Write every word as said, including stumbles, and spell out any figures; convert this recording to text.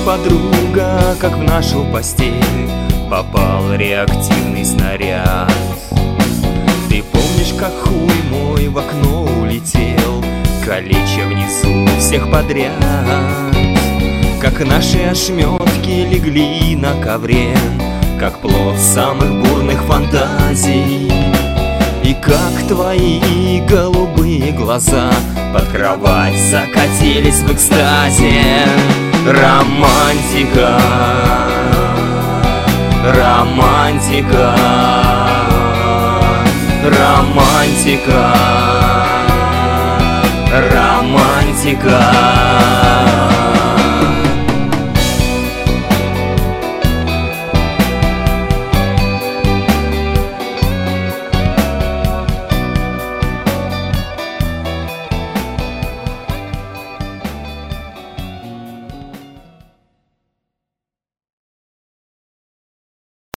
подруга, как в нашу постель попал реактивный снаряд. Ты помнишь, как хуй мой в окно улетел, калеча внизу всех подряд? Как наши ошметки легли на ковре, как плод самых бурных фантазий. И как твои голубые глаза под кровать закатились в экстазе. Романтика, романтика, романтика, романтика.